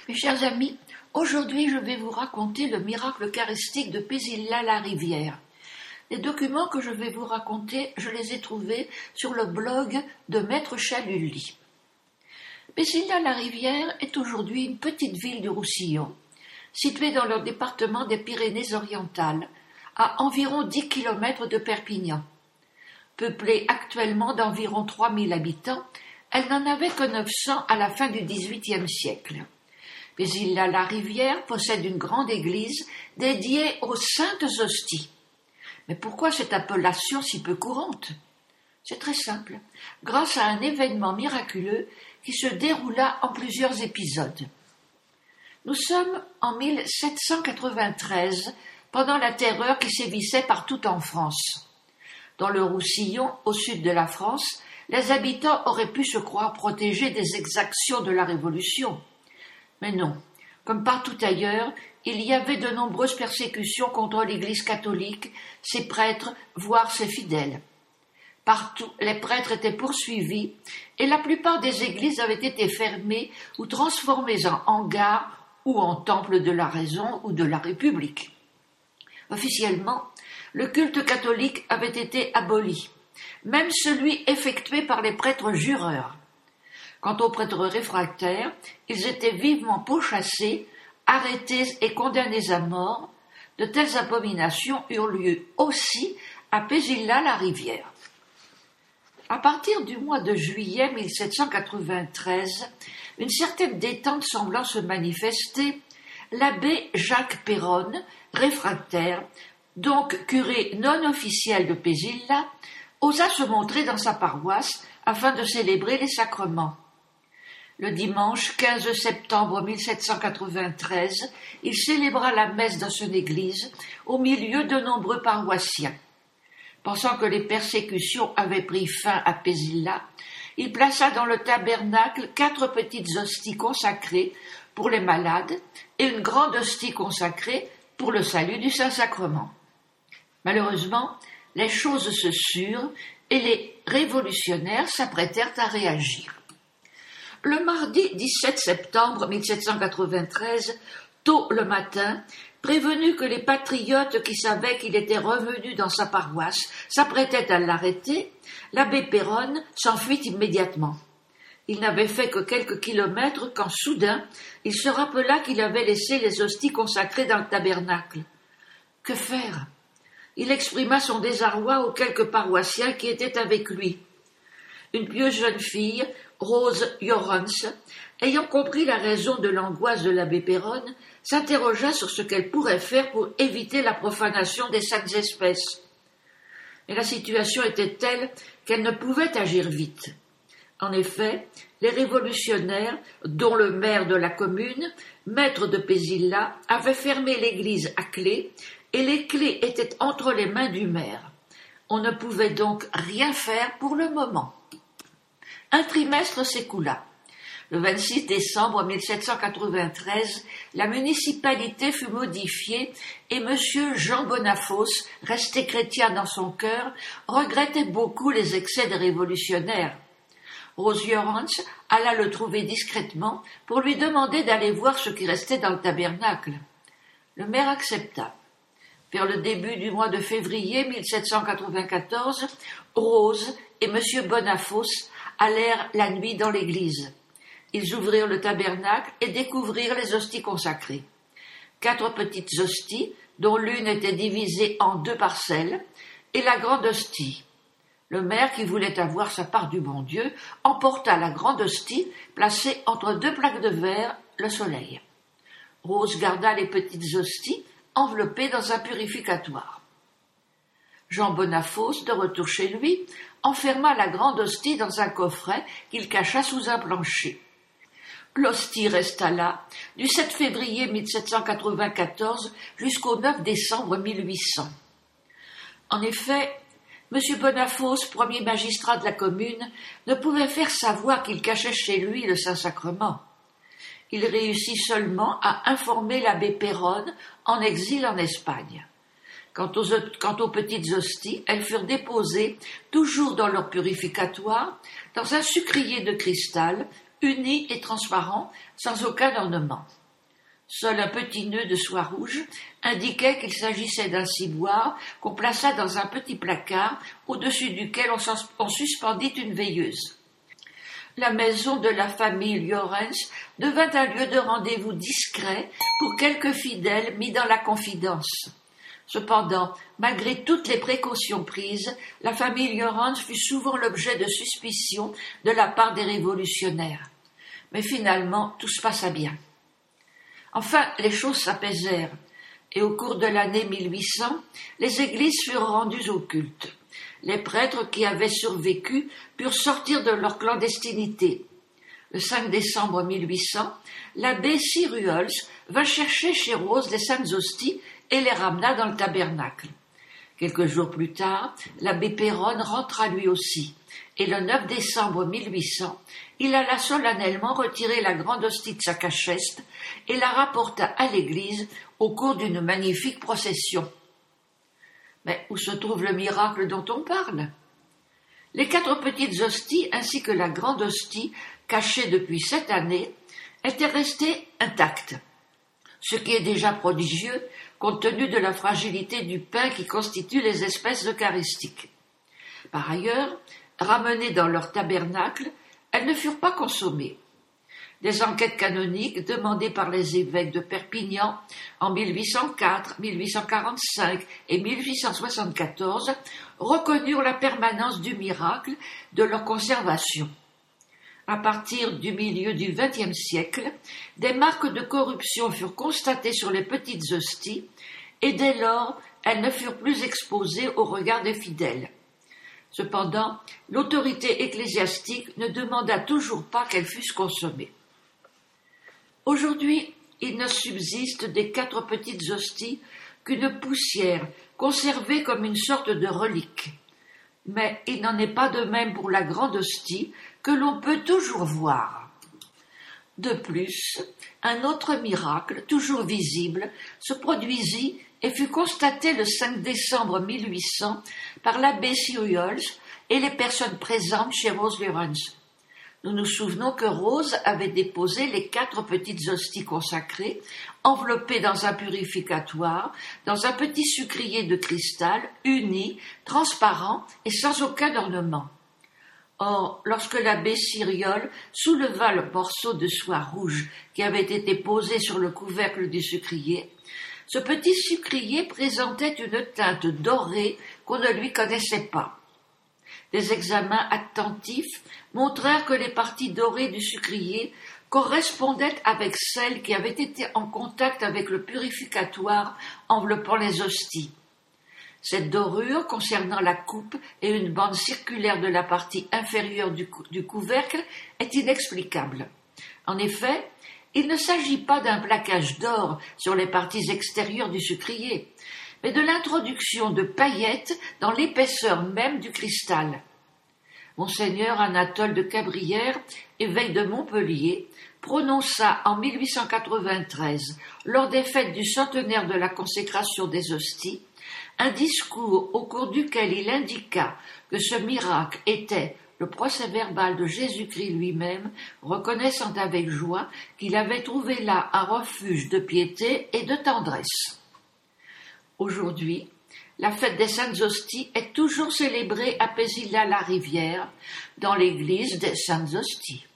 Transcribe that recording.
Mes chers amis, aujourd'hui je vais vous raconter le miracle eucharistique de Pézilla-la-Rivière. Les documents que je vais vous raconter, je les ai trouvés sur le blog de Maître Chalully. Pézilla-la-Rivière est aujourd'hui une petite ville du Roussillon, située dans le département des Pyrénées-Orientales, à environ 10 km de Perpignan. Peuplée actuellement d'environ 3000 habitants, elle n'en avait que 900 à la fin du XVIIIe siècle. Pézilla-la-Rivière possède une grande église dédiée aux saintes hosties. Mais pourquoi cette appellation si peu courante? C'est très simple, grâce à un événement miraculeux qui se déroula en plusieurs épisodes. Nous sommes en 1793, pendant la terreur qui sévissait partout en France. Dans le Roussillon, au sud de la France, les habitants auraient pu se croire protégés des exactions de la Révolution. Mais non, comme partout ailleurs, il y avait de nombreuses persécutions contre l'Église catholique, ses prêtres, voire ses fidèles. Partout, les prêtres étaient poursuivis et la plupart des églises avaient été fermées ou transformées en hangars ou en temples de la raison ou de la République. Officiellement, le culte catholique avait été aboli, même celui effectué par les prêtres jureurs. Quant aux prêtres réfractaires, ils étaient vivement pourchassés, arrêtés et condamnés à mort. De telles abominations eurent lieu aussi à Pézilla-la-Rivière. À partir du mois de juillet 1793, une certaine détente semblant se manifester, l'abbé Jacques Péronne, réfractaire, donc curé non officiel de Pézilla, osa se montrer dans sa paroisse afin de célébrer les sacrements. Le dimanche 15 septembre 1793, il célébra la messe dans son église au milieu de nombreux paroissiens. Pensant que les persécutions avaient pris fin à Pézilla, il plaça dans le tabernacle 4 petites hosties consacrées pour les malades et une grande hostie consacrée pour le salut du Saint-Sacrement. Malheureusement, les choses se surent et les révolutionnaires s'apprêtèrent à réagir. Le mardi 17 septembre 1793, tôt le matin, prévenu que les patriotes qui savaient qu'il était revenu dans sa paroisse s'apprêtaient à l'arrêter, l'abbé Péronne s'enfuit immédiatement. Il n'avait fait que quelques kilomètres quand soudain il se rappela qu'il avait laissé les hosties consacrées dans le tabernacle. Que faire? Il exprima son désarroi aux quelques paroissiens qui étaient avec lui. Une pieuse jeune fille, Rose Jorrens, ayant compris la raison de l'angoisse de l'abbé Péronne, s'interrogea sur ce qu'elle pourrait faire pour éviter la profanation des saintes espèces. Mais la situation était telle qu'elle ne pouvait agir vite. En effet, les révolutionnaires, dont le maire de la commune, maître de Pézilla, avaient fermé l'église à clé, et les clés étaient entre les mains du maire. On ne pouvait donc rien faire pour le moment. Un trimestre s'écoula. Le 26 décembre 1793, la municipalité fut modifiée et M. Jean Bonafosse, resté chrétien dans son cœur, regrettait beaucoup les excès des révolutionnaires. Rose Jorrens alla le trouver discrètement pour lui demander d'aller voir ce qui restait dans le tabernacle. Le maire accepta. Vers le début du mois de février 1794, Rose et M. Bonafosse allèrent la nuit dans l'église. Ils ouvrirent le tabernacle et découvrirent les hosties consacrées. 4 petites hosties, dont l'une était divisée en 2 parcelles, et la grande hostie. Le maire, qui voulait avoir sa part du bon Dieu, emporta la grande hostie, placée entre 2 plaques de verre, le soleil. Rose garda les petites hosties, enveloppées dans un purificatoire. Jean Bonafosse, de retour chez lui, enferma la grande hostie dans un coffret qu'il cacha sous un plancher. L'hostie resta là, du 7 février 1794 jusqu'au 9 décembre 1800. En effet, M. Bonafosse, premier magistrat de la commune, ne pouvait faire savoir qu'il cachait chez lui le Saint-Sacrement. Il réussit seulement à informer l'abbé Péronne, en exil en Espagne. Quant aux petites hosties, elles furent déposées, toujours dans leur purificatoire, dans un sucrier de cristal, uni et transparent, sans aucun ornement. Seul un petit nœud de soie rouge indiquait qu'il s'agissait d'un ciboire qu'on plaça dans un petit placard au-dessus duquel on suspendit une veilleuse. La maison de la famille Lorentz devint un lieu de rendez-vous discret pour quelques fidèles mis dans la confidence. Cependant, malgré toutes les précautions prises, la famille Lorentz fut souvent l'objet de suspicions de la part des révolutionnaires. Mais finalement, tout se passa bien. Enfin, les choses s'apaisèrent, et au cours de l'année 1800, les églises furent rendues au culte. Les prêtres qui avaient survécu purent sortir de leur clandestinité. Le 5 décembre 1800, l'abbé Cyruols vint chercher chez Rose les saintes hosties et les ramena dans le tabernacle. Quelques jours plus tard, l'abbé Péronne rentra lui aussi, et le 9 décembre 1800, il alla solennellement retirer la grande hostie de sa cachette et la rapporta à l'église au cours d'une magnifique procession. Mais où se trouve le miracle dont on parle? Les 4 petites hosties ainsi que la grande hostie, cachée depuis 7 années, étaient restées intactes, ce qui est déjà prodigieux compte tenu de la fragilité du pain qui constitue les espèces eucharistiques. Par ailleurs, ramenées dans leur tabernacle, elles ne furent pas consommées. Des enquêtes canoniques demandées par les évêques de Perpignan en 1804, 1845 et 1874 reconnurent la permanence du miracle de leur conservation. À partir du milieu du XXe siècle, des marques de corruption furent constatées sur les petites hosties et dès lors, elles ne furent plus exposées au regard des fidèles. Cependant, l'autorité ecclésiastique ne demanda toujours pas qu'elles fussent consommées. Aujourd'hui, il ne subsiste des 4 petites hosties qu'une poussière conservée comme une sorte de relique. Mais il n'en est pas de même pour la grande hostie que l'on peut toujours voir. De plus, un autre miracle, toujours visible, se produisit et fut constaté le 5 décembre 1800 par l'abbé Cyruols et les personnes présentes chez Rose Lorentz. Nous nous souvenons que Rose avait déposé les 4 petites hosties consacrées, enveloppées dans un purificatoire, dans un petit sucrier de cristal, uni, transparent et sans aucun ornement. Or, lorsque l'abbé Cyruols souleva le morceau de soie rouge qui avait été posé sur le couvercle du sucrier, ce petit sucrier présentait une teinte dorée qu'on ne lui connaissait pas. Des examens attentifs montrèrent que les parties dorées du sucrier correspondaient avec celles qui avaient été en contact avec le purificatoire enveloppant les hosties. Cette dorure concernant la coupe et une bande circulaire de la partie inférieure du couvercle est inexplicable. En effet, il ne s'agit pas d'un plaquage d'or sur les parties extérieures du sucrier, mais de l'introduction de paillettes dans l'épaisseur même du cristal. Monseigneur Anatole de Cabrières, évêque de Montpellier, prononça en 1893, lors des fêtes du centenaire de la consécration des hosties, un discours au cours duquel il indiqua que ce miracle était le procès-verbal de Jésus-Christ lui-même, reconnaissant avec joie qu'il avait trouvé là un refuge de piété et de tendresse. Aujourd'hui, la fête des Saintes Hosties est toujours célébrée à Pézilla-la-Rivière, dans l'église des Saintes Hosties.